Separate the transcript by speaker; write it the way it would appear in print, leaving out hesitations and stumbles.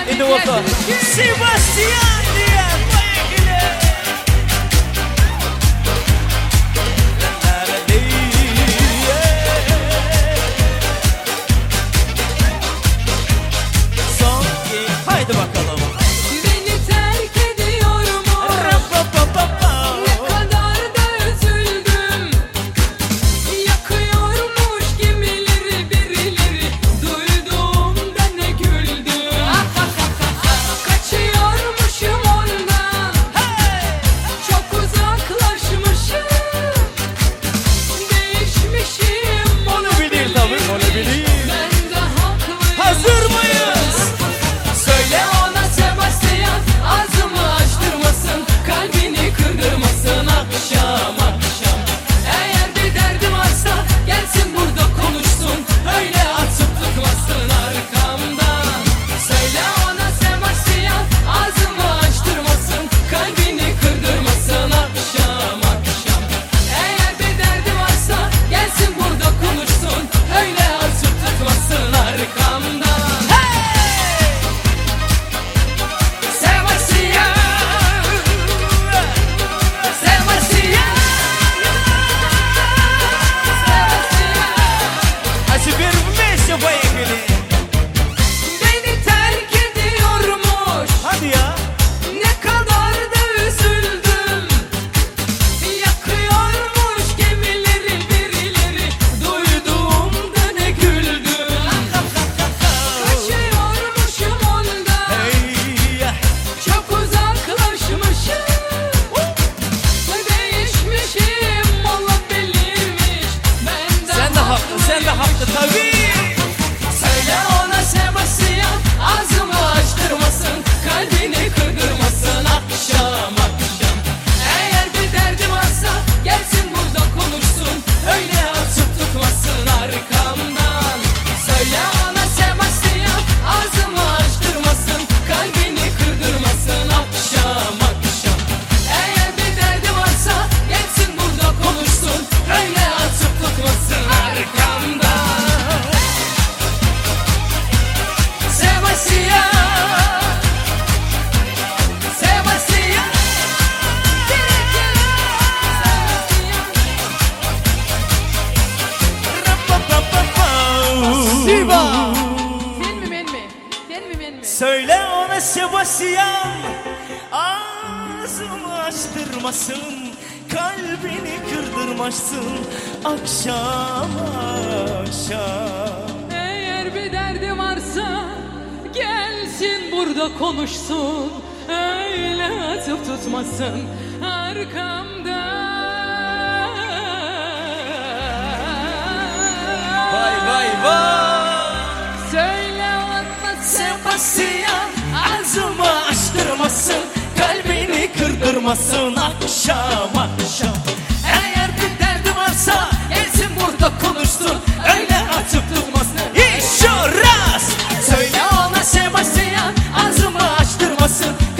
Speaker 1: Hadi bakalım. Sebastian diye koyakile. Haydi bakalım.
Speaker 2: Beni terk ediyor mu? Ne kadar da üzüldüm. Yakıyormuş gemileri birileri. Duyduğumda ne güldüm. Kaçıyormuşum ondan. Çok uzaklaşmışım. Değişmişim.
Speaker 1: Onu bilir tabii, onu bilir.
Speaker 2: Ben de haklıyım.
Speaker 1: Hazır mıyız?
Speaker 2: Söyle ona Sebastian, ağzımı açtırmasın, kalbini kırdırmasın akşam akşam. Eğer bir derdi varsa gelsin burada konuşsun, öyle atıp tutmasın arkamdan. Söyle ona Sebastian, ağzımı açtırmasın, kalbini kırdırmasın akşam akşam. Eğer bir derdi varsa gelsin burada konuşsun, öyle atıp tutmasın arkamdan. Beni terk ediyormuş.
Speaker 1: Hadi ya.
Speaker 2: Ne kadar da üzüldüm. Yakıyormuş gemileri birileri. Duyduğumda ne güldüm. Kaçıyormuşum ondan. Çok uzaklaşmışım. Değişmişim olabilirmiş.
Speaker 1: Sen de haklı, sen de haklı tabii.
Speaker 2: Söyle ona Sebastian, ağzımı açtırmasın, kalbini kırdırmasın akşam akşam. Eğer bir derdi varsa gelsin burada konuşsun, öyle atıp tutmasın arkamdan. Söyle ona Sebastian, ağzımı açtırmasın, kalbini kırdırmasın akşam akşam. Eğer bir derdi varsa gelsin burada konuşsun, öyle atıp tutmasın arkamdan. Sebastian, Sebastian,
Speaker 1: Siva.
Speaker 2: Sen mi ben mi? Sen mi ben mi?
Speaker 1: Söyle ona Sebastian, ağzımı açtırmasın, kalbini kırdırmasın akşam akşam.
Speaker 2: Eğer bir derdi varsa gelsin burada konuşsun, öyle atıp tutmasın arkamda.
Speaker 1: Vay vay vay.
Speaker 2: Söyle ona
Speaker 1: Sebastian, ağzımı açtırmasın, kalbini kırdırmasın akşam akşam. Eğer bir derdi varsa gelsin burada konuşsun, öyle atıp tutmasın. İşoraz. Söyle ona Sebastian, ağzımı açtırmasın,